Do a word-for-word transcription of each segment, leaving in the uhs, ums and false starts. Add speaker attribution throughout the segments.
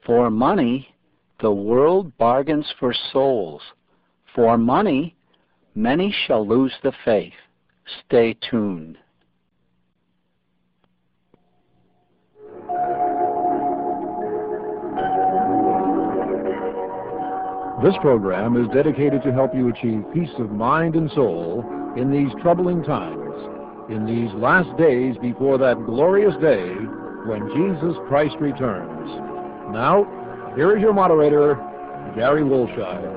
Speaker 1: For money, the world bargains for souls. For money, many shall lose the faith. Stay tuned.
Speaker 2: This program is dedicated to help you achieve peace of mind and soul in these troubling times, in these last days before that glorious day when Jesus Christ returns. Now, here is your moderator, Gary Wolshire.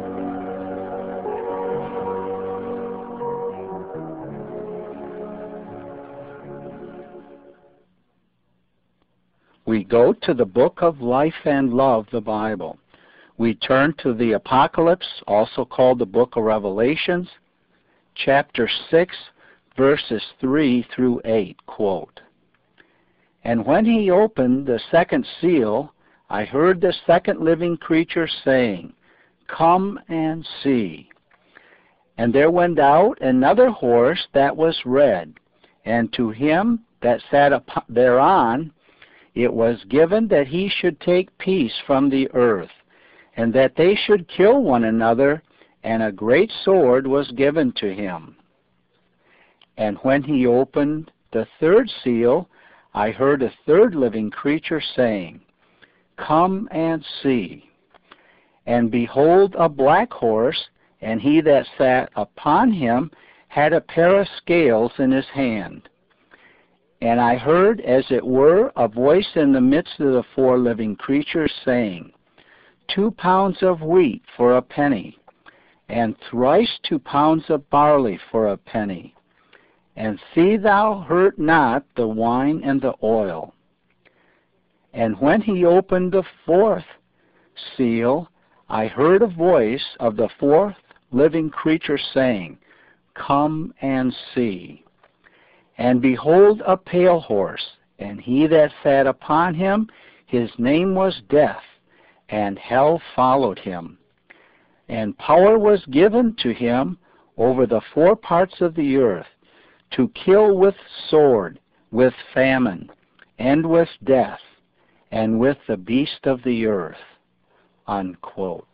Speaker 1: We go to the book of life and love, the Bible. We turn to the Apocalypse, also called the book of Revelations, chapter six, verses three through eight, quote, "And when he opened the second seal, I heard the second living creature saying, 'Come and see.' And there went out another horse that was red, and to him that sat upon, thereon it was given that he should take peace from the earth, and that they should kill one another, and a great sword was given to him. And when he opened the third seal, I heard a third living creature saying, 'Come and see.' And behold, a black horse, and he that sat upon him had a pair of scales in his hand. And I heard, as it were, a voice in the midst of the four living creatures saying, 'Two pounds of wheat for a penny, and thrice two pounds of barley for a penny. And see thou hurt not the wine and the oil.' And when he opened the fourth seal, I heard a voice of the fourth living creature saying, 'Come and see.' And behold, a pale horse, and he that sat upon him, his name was Death, and hell followed him. And power was given to him over the four parts of the earth, to kill with sword, with famine, and with death, and with the beast of the earth." Unquote.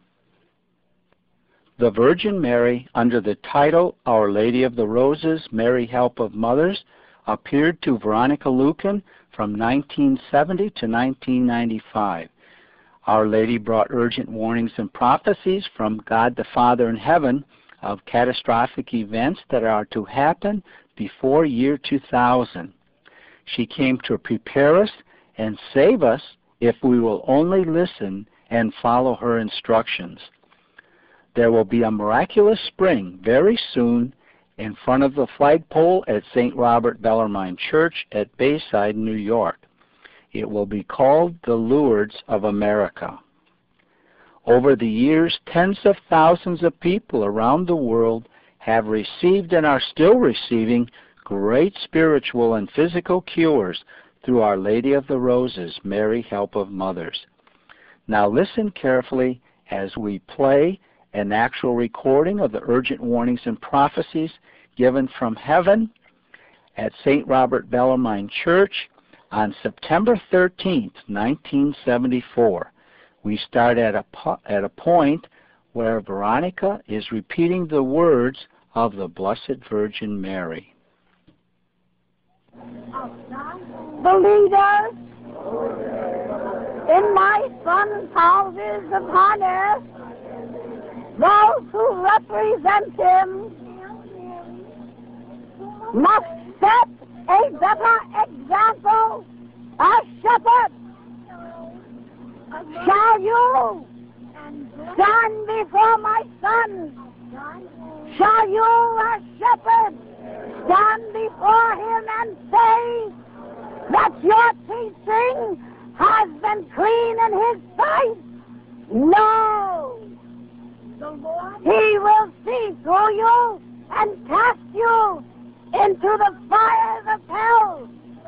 Speaker 1: The Virgin Mary, under the title Our Lady of the Roses, Mary Help of Mothers, appeared to Veronica Lucan from nineteen seventy to nineteen ninety-five. Our Lady brought urgent warnings and prophecies from God the Father in heaven of catastrophic events that are to happen before year two thousand. She came to prepare us and save us if we will only listen and follow her instructions. There will be a miraculous spring very soon in front of the flagpole at Saint Robert Bellarmine Church at Bayside, New York. It will be called the Lourdes of America. Over the years, tens of thousands of people around the world have received and are still receiving great spiritual and physical cures through Our Lady of the Roses, Mary Help of Mothers. Now listen carefully as we play an actual recording of the urgent warnings and prophecies given from heaven at Saint Robert Bellarmine Church on September thirteenth, nineteen seventy-four. We start at a, po at a point where Veronica is repeating the words of the Blessed Virgin Mary.
Speaker 3: The leaders in my son's houses upon earth, those who represent him, must set a better example as shepherds. Shall you stand before my son? Shall you as shepherds stand before him and say that your teaching has been clean in his sight? No. He will see through you and cast you into the fires of hell.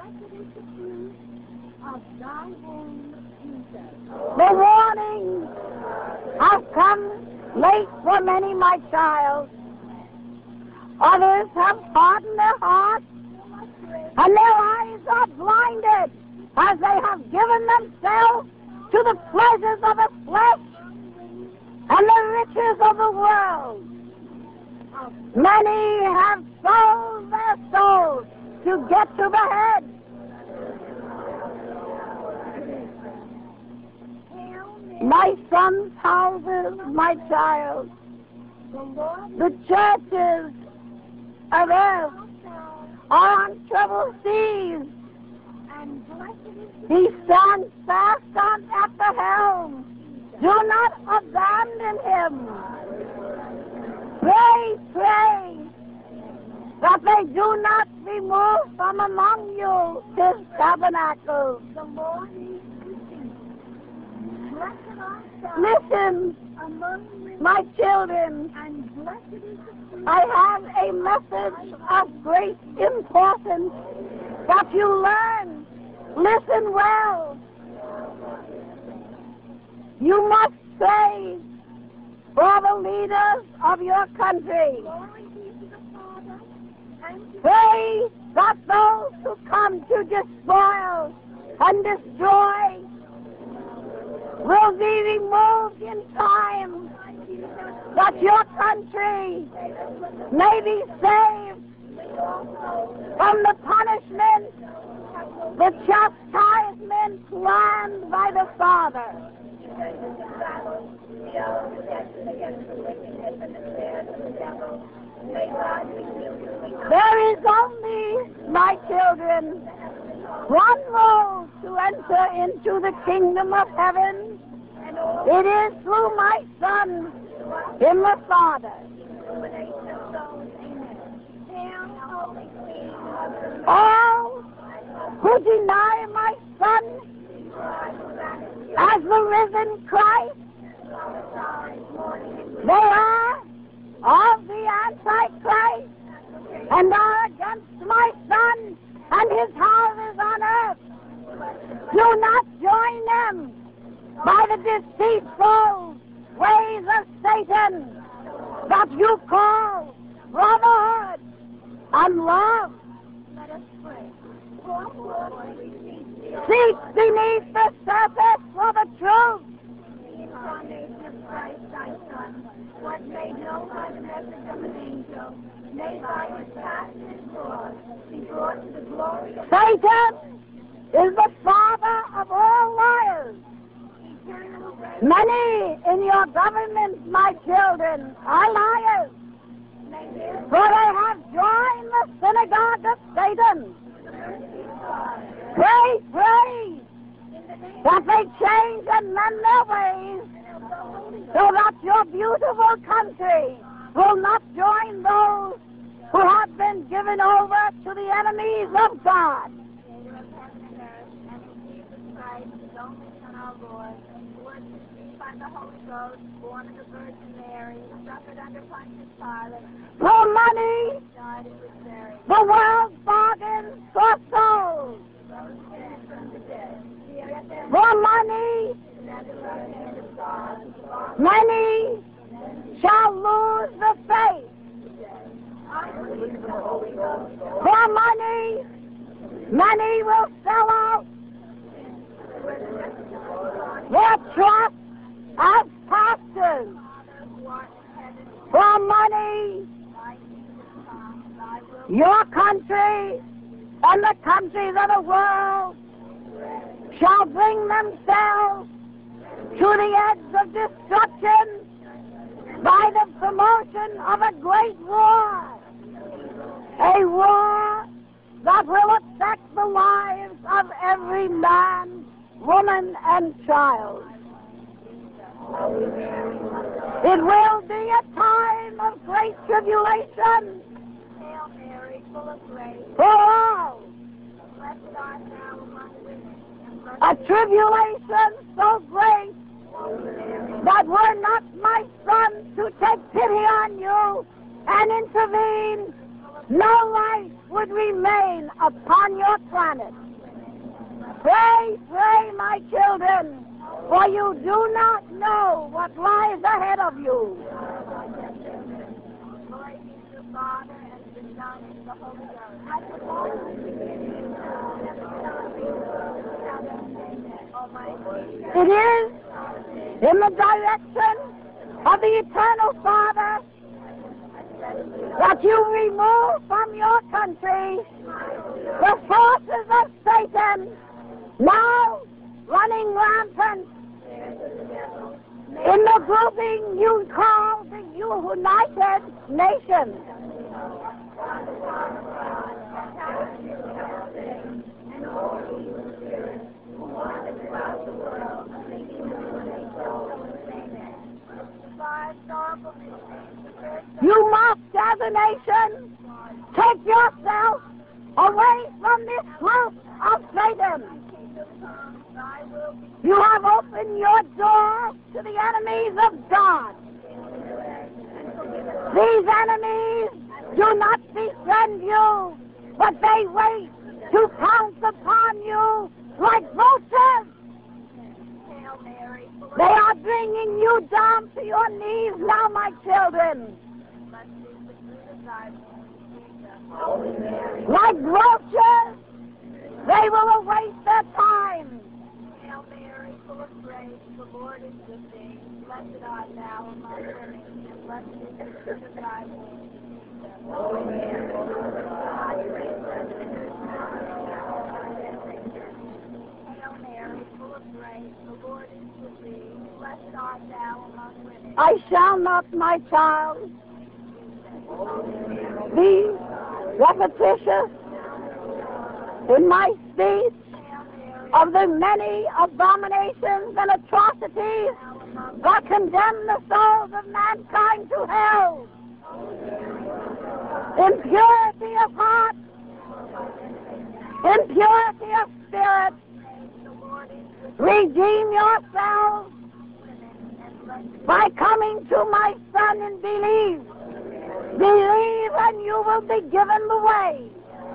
Speaker 3: The warning has come late for many, my child. Others have hardened their hearts, and their eyes are blinded as they have given themselves to the pleasures of the flesh and the riches of the world. Many have sold their souls to get to the head. My son's houses, my child, the churches of earth are on troubled seas. He stands fast on at the helm. Do not abandon him. Pray, pray, that they do not remove from among you his tabernacle. Listen, my children, I have a message of great importance that you learn. Listen well. You must pray for the leaders of your country. Pray that those who come to despoil and destroy will be removed in time, that your country may be saved from the punishment, the chastisement planned by the Father. There is only, my children, one road to enter into the kingdom of heaven. It is through my Son, in the Father. All who deny my Son as the risen Christ, they are of the Antichrist and are against my Son and his houses on earth. Do not join them by the deceitful ways of Satan that you call brotherhood and love. Let us pray. Seek beneath the surface for the truth. The incarnation of Christ, thy Son, what made known by the message of an angel, may by his passion and cross be brought to the glory of Satan is the father of all liars. Many in your government, my children, are liars, for they have joined the synagogue of Satan. Pray, pray, that they change and mend their ways, so that your beautiful country will not join those who have been given over to the enemies of God. For money, the world bargains for souls. For money, many shall lose the faith. For money, many will sell out their trust as pastors. For money, your country and the countries of the world shall bring themselves to the edge of destruction by the promotion of a great war. A war that will affect the lives of every man, woman, and child. It will be a time of great tribulation for all. A tribulation so great that were not my Son to take pity on you and intervene, no life would remain upon your planet. Pray, pray, my children, for you do not know what lies ahead of you. the Father, and the Son, and the Holy Ghost. As the Father is in the beginning, now and ever shall be, world without end. Amen. Almighty. It is in the direction of the Eternal Father that you remove from your country the forces of Satan, now running rampant in the grouping you call the United Nations. You must, as a nation, take yourself away from this group of Satan. You have opened your door to the enemies of God. These enemies do not befriend you, but they wait to pounce upon you like vultures. They are bringing you down to your knees now, my children. Like vultures, they will await their time. Hail Mary, full of grace, the Lord is with thee. Blessed art thou among women, and blessed is the fruit of thy womb, Jesus. Holy Mary, Mother of God, pray for us sinners now and at the hour of our death. Amen. Hail Mary, full of grace, the Lord is with thee. Blessed art thou among women. I shall not, my child, be repetitious in my speech of the many abominations and atrocities that condemn the souls of mankind to hell. Impurity of heart, impurity of spirit. Redeem yourselves by coming to my Son and believe. Believe and you will be given the way.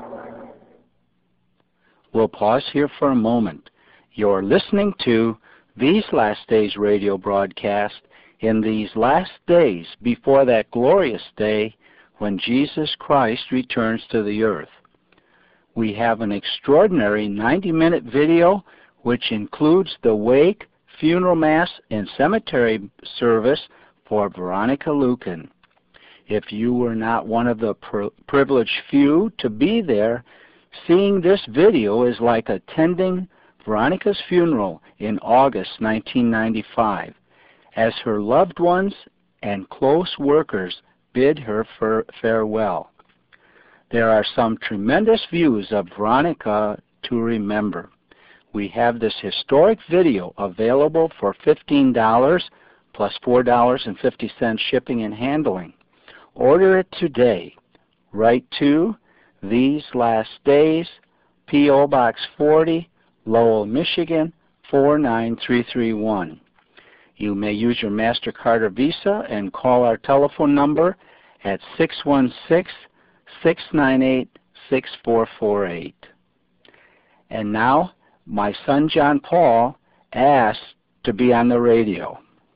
Speaker 1: We'll pause here for a moment. You're listening to These Last Days radio broadcast in these last days before that glorious day when Jesus Christ returns to the earth. We have an extraordinary ninety-minute video which includes the wake, funeral mass, and cemetery service for Veronica Lucan. If you were not one of the pr- privileged few to be there, seeing this video is like attending Veronica's funeral in August nineteen ninety-five, as her loved ones and close workers bid her for farewell. There are some tremendous views of Veronica to remember. We have this historic video available for fifteen dollars plus four dollars and fifty cents shipping and handling. Order it today. Write to These Last Days, P O Box forty, Lowell, Michigan, four nine three three one. You may use your MasterCard or Visa and call our telephone number at six one six, six nine eight, six four four eight. And now, my son John Paul asked to be on the radio.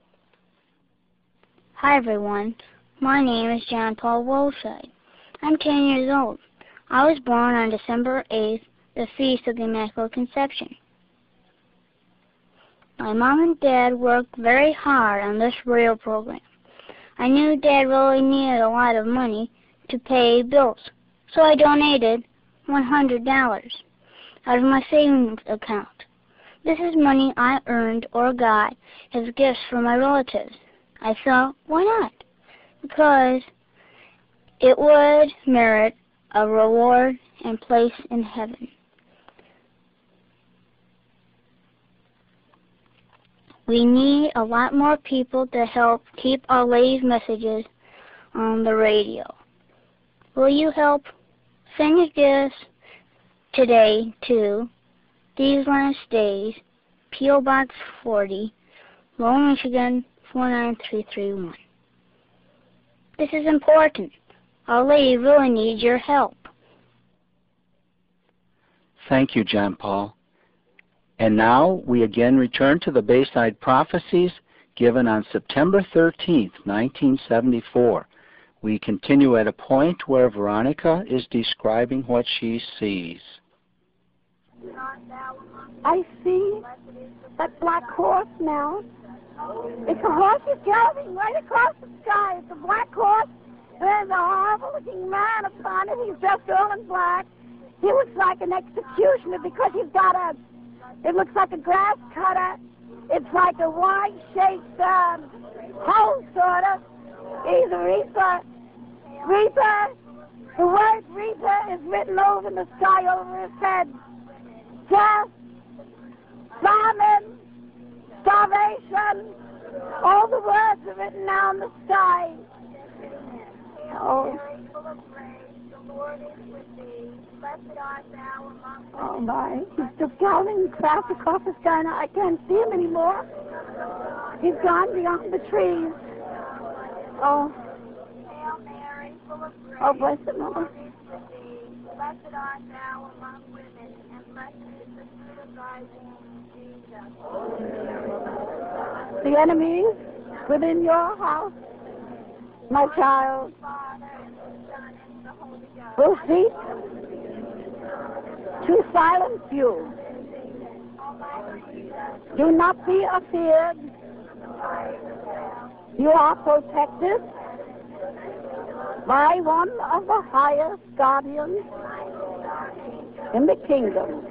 Speaker 4: Hi everyone, my name is John Paul Woolside. I'm ten years old. I was born on December eighth, the Feast of the Immaculate Conception. My mom and dad worked very hard on this radio program. I knew Dad really needed a lot of money to pay bills, so I donated one hundred dollars out of my savings account. This is money I earned or got as gifts from my relatives. I thought, why not? Because it would merit a reward and place in heaven. We need a lot more people to help keep Our Lady's messages on the radio. Will you help? Send your gifts today to These Last Days, P O Box forty, Lowell, Michigan, four nine three three one. This is important. Our Lady really needs your help.
Speaker 1: Thank you, John Paul. And now we again return to the Bayside Prophecies given on September thirteenth, nineteen seventy-four. We continue at a point where Veronica is describing what she sees.
Speaker 3: I see that black horse now. It's a horse he's driving right across the sky. It's a black horse. There's a horrible-looking man upon it. He's dressed all in black. He looks like an executioner because he's got a, it looks like a grass cutter. It's like a Y-shaped um, hole, sort of. He's a reaper. Reaper. The word reaper is written over in the sky over his head. Death, famine, starvation. All the words are written now in the sky. Oh. Oh my, he's just galloping fast across the sky now. I can't see him anymore. He's gone beyond the trees. Oh. Oh, bless the Lord. Blessed art thou among women, and blessed is the fruit of thy womb, Jesus. The enemies within your house, my child, will seek to silence you. Do not be afeared. You are protected by one of the highest guardians in the kingdom.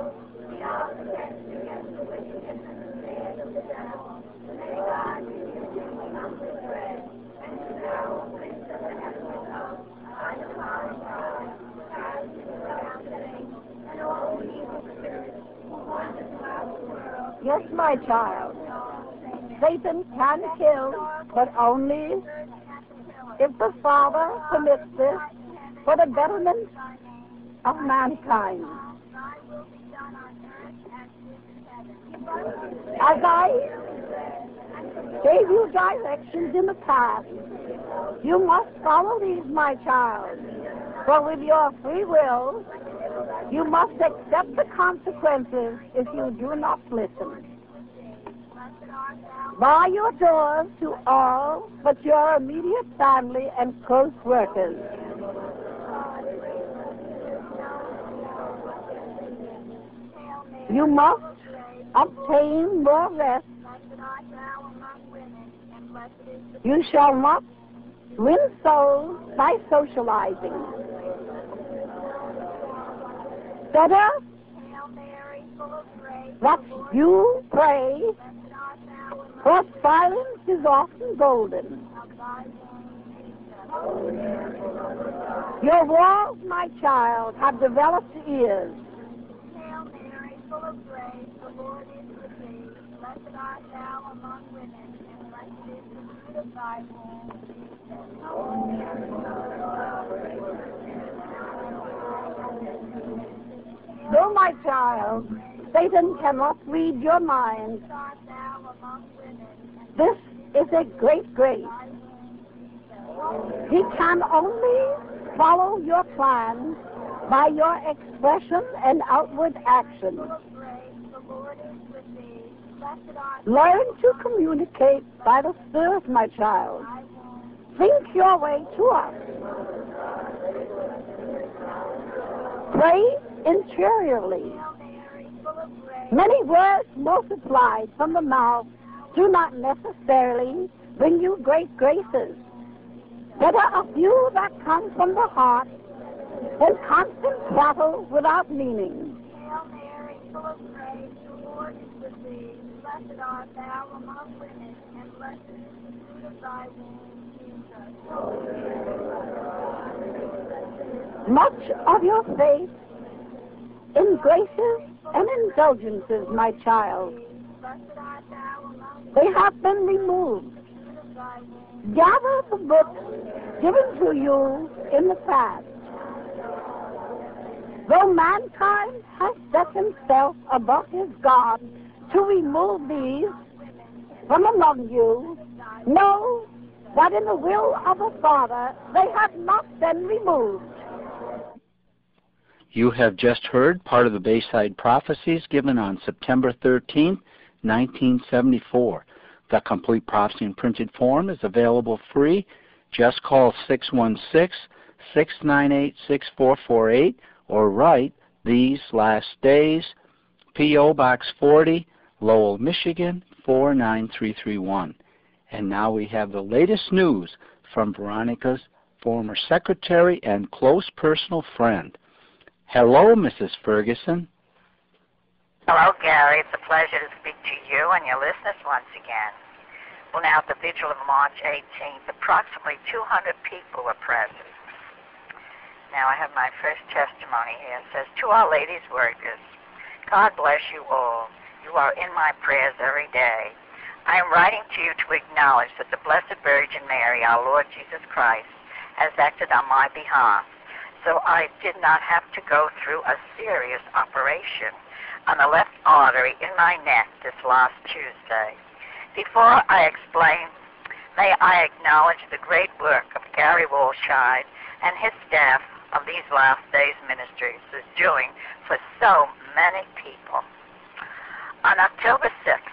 Speaker 3: Yes, my child. Satan can kill, but only if the Father permits this for the betterment of mankind. As I gave you directions in the past, you must follow these, my child. For with your free will, you must accept the consequences if you do not listen. Bar your doors to all but your immediate family and close workers. You must obtain more rest. You shall not win souls by socializing. Better that you pray, for silence is often golden. Your walls, my child, have developed ears. Hail Mary, full of grace, the Lord is with thee. Blessed art thou among women, and blessed is the fruit of thy womb. No, my child, Satan cannot read your mind. This is a great grace. He can only follow your plan by your expression and outward action. Learn to communicate by the Spirit, my child. Think your way to us. Pray interiorly. Many words multiplied from the mouth do not necessarily bring you great graces. Better a few that come from the heart than constant battle without meaning. Hail Mary, full of grace, the Lord is with thee. Blessed art thou among women, and blessed is the fruit of thy womb, Jesus. Much of your faith in graces and indulgences, my child, they have been removed. Gather the books given to you in the past. Though mankind has set himself above his God to remove these from among you, know that in the will of the Father they have not been removed.
Speaker 1: You have just heard part of the Bayside Prophecies given on September thirteenth, nineteen seventy-four. The complete prophecy in printed form is available free Just call six one six, six nine eight, six four four eight or write These Last Days, P O Box forty, Lowell, Michigan, four nine three three one. And now we have the latest news from Veronica's former secretary and close personal friend. Hello, Missus Ferguson.
Speaker 5: Hello, Gary. It's a pleasure to speak to you and your listeners once again. Well, now, at the vigil of March eighteenth, approximately two hundred people were present. Now, I have my first testimony here. It says, to Our Lady's workers, God bless you all. You are in my prayers every day. I am writing to you to acknowledge that the Blessed Virgin Mary, our Lord Jesus Christ, has acted on my behalf, so I did not have to go through a serious operation on the left artery in my neck this last Tuesday. Before I explain, may I acknowledge the great work of Gary Walshide and his staff of These Last Days Ministries is doing for so many people. On October sixth,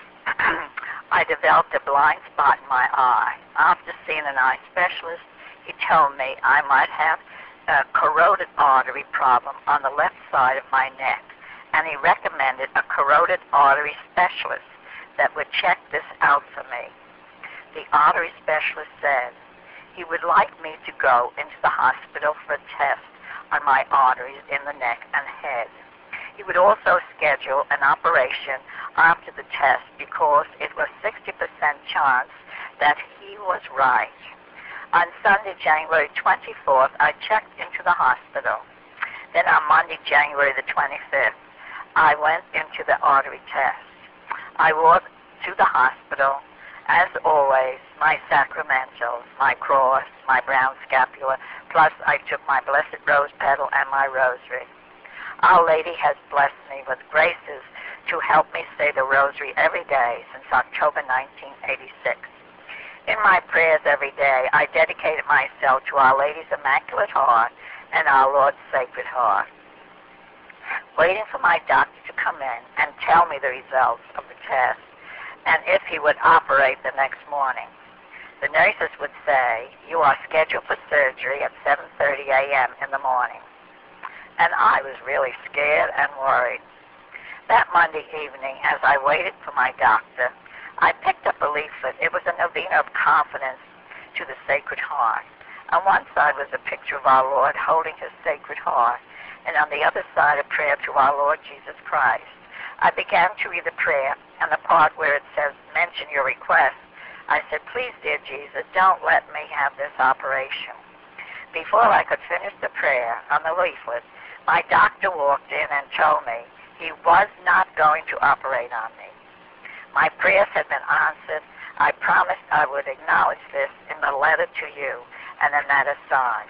Speaker 5: I developed a blind spot in my eye. After seeing an eye specialist, he told me I might have a carotid artery problem on the left side of my neck, and he recommended a carotid artery specialist that would check this out for me. The artery specialist said he would like me to go into the hospital for a test on my arteries in the neck and head. He would also schedule an operation after the test because it was sixty percent chance that he was right. On Sunday, January twenty-fourth, I checked into the hospital. Then on Monday, January the twenty-fifth, I went into the artery test. I walked to the hospital, as always, my sacramentals, my cross, my brown scapula, plus I took my blessed rose petal and my rosary. Our Lady has blessed me with graces to help me say the rosary every day since October nineteen eighty-six. In my prayers every day, I dedicated myself to Our Lady's Immaculate Heart and our Lord's Sacred Heart. Waiting for my doctor to come in and tell me the results of the test, and if he would operate the next morning. The nurses would say, you are scheduled for surgery at seven thirty a.m. in the morning. And I was really scared and worried. That Monday evening, as I waited for my doctor, I picked up a leaflet. It was a novena of confidence to the Sacred Heart. On one side was a picture of our Lord holding his Sacred Heart, and on the other side a prayer to our Lord Jesus Christ. I began to read the prayer, and the part where it says, mention your request, I said, please, dear Jesus, don't let me have this operation. Before I could finish the prayer on the leaflet, my doctor walked in and told me he was not going to operate on me. My prayers had been answered. I promised I would acknowledge this in the letter to you, and then that aside.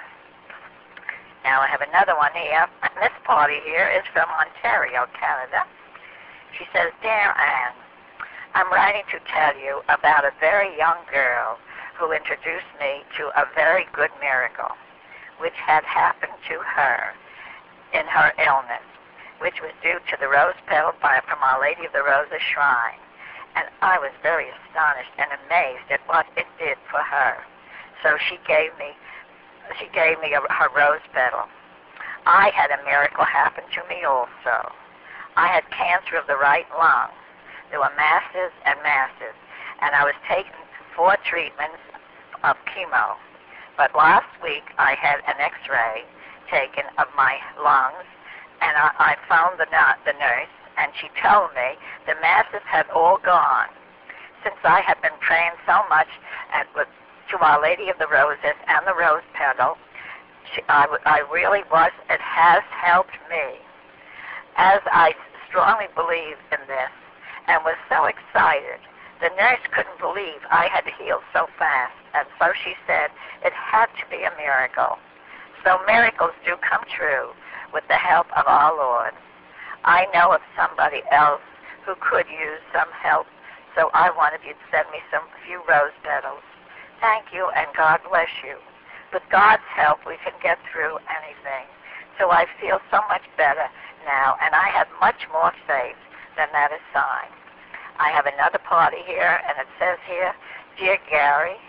Speaker 5: Now I have another one here. This party here is from Ontario, Canada. She says, Dear Anne, I'm writing to tell you about a very young girl who introduced me to a very good miracle, which had happened to her in her illness, which was due to the rose petal by, from Our Lady of the Roses Shrine. And I was very astonished and amazed at what it did for her. So she gave me She gave me a, her rose petal. I had a miracle happen to me also. I had cancer of the right lung. There were masses and masses, and I was taking four treatments of chemo. But last week I had an x-ray taken of my lungs, and I, I found the, the nurse, and she told me the masses had all gone. Since I had been praying so much at, with to Our Lady of the Roses and the rose petal, she, I, I really was, it has helped me. As I strongly believed in this and was so excited, the nurse couldn't believe I had healed so fast, and so she said it had to be a miracle. So miracles do come true with the help of our Lord. I know of somebody else who could use some help, so I wanted you to send me some few rose petals. Thank you, and God bless you. With God's help, we can get through anything. So I feel so much better now, and I have much more faith than that is signed. I have another party here, and it says here, Dear Gary,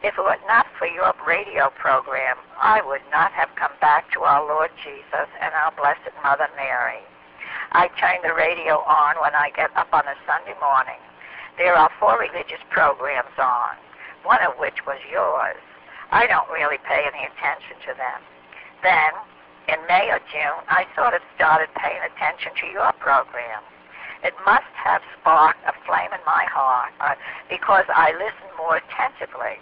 Speaker 5: If it were not for your radio program, I would not have come back to our Lord Jesus and our Blessed Mother Mary. I turn the radio on when I get up on a Sunday morning. There are four religious programs on, one of which was yours. I don't really pay any attention to them. Then, in May or June, I sort of started paying attention to your program. It must have sparked a flame in my heart uh, because I listened more attentively.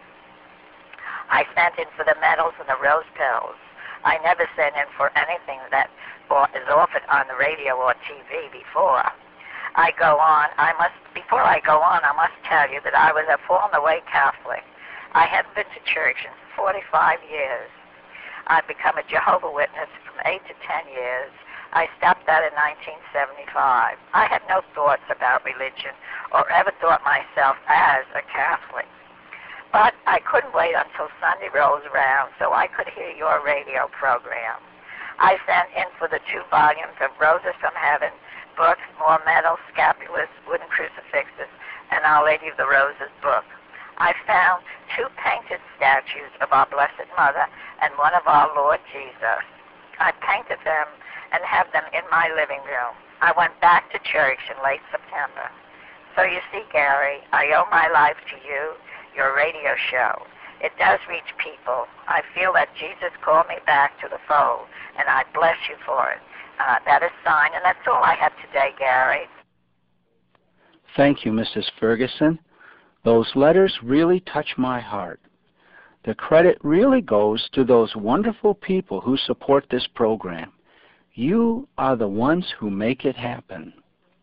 Speaker 5: I sent in for the medals and the rose pills. I never sent in for anything that is offered on the radio or T V before. I go on, I must, before I go on, I must tell you that I was a fallen-away Catholic. I haven't been to church in forty-five years. I've become a Jehovah's Witness from eight to ten years. I stopped that in nineteen seventy-five. I had no thoughts about religion or ever thought myself as a Catholic. But I couldn't wait until Sunday rolls around so I could hear your radio program. I sent in for the two volumes of Roses from Heaven, books, more medals, scapulars, wooden crucifixes, and Our Lady of the Roses book. I found two painted statues of our Blessed Mother and one of our Lord Jesus. I painted them and have them in my living room. I went back to church in late September. So you see, Gary, I owe my life to you, your radio show. It does reach people. I feel that Jesus called me back to the fold, and I bless you for it. Uh, that is signed, and that's all I have today, Gary.
Speaker 1: Thank you, Missus Ferguson. Those letters really touch my heart. The credit really goes to those wonderful people who support this program. You are the ones who make it happen.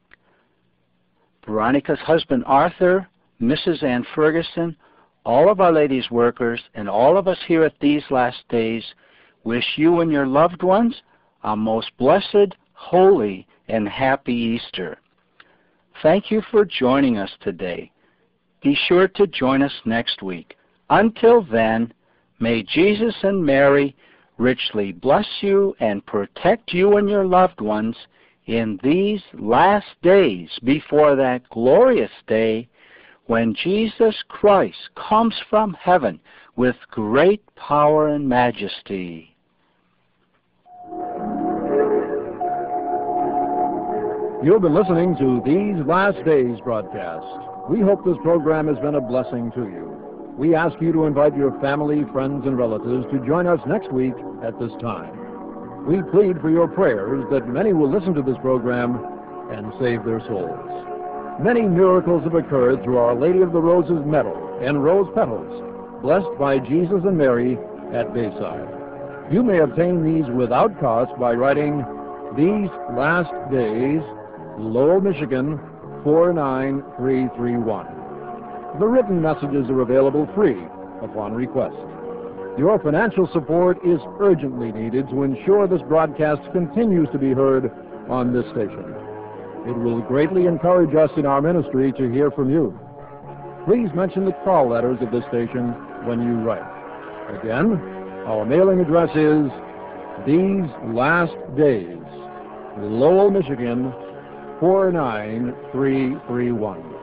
Speaker 1: Veronica's husband, Arthur, Missus Ann Ferguson, all of Our Lady's workers, and all of us here at These Last Days wish you and your loved ones a most blessed, holy, and happy Easter. Thank you for joining us today. Be sure to join us next week. Until then, may Jesus and Mary richly bless you and protect you and your loved ones in these last days before that glorious day when Jesus Christ comes from heaven with great power and majesty.
Speaker 2: You've been listening to These Last Days broadcast. We hope this program has been a blessing to you. We ask you to invite your family, friends, and relatives to join us next week at this time. We plead for your prayers that many will listen to this program and save their souls. Many miracles have occurred through Our Lady of the Roses medal and rose petals, blessed by Jesus and Mary at Bayside. You may obtain these without cost by writing These Last Days, Lowell, Michigan, four nine three three one. The written messages are available free upon request. Your financial support is urgently needed to ensure this broadcast continues to be heard on this station. It will greatly encourage us in our ministry to hear from you. Please mention the call letters of this station when you write. Again, our mailing address is These Last Days, Lowell, Michigan, four nine three three one.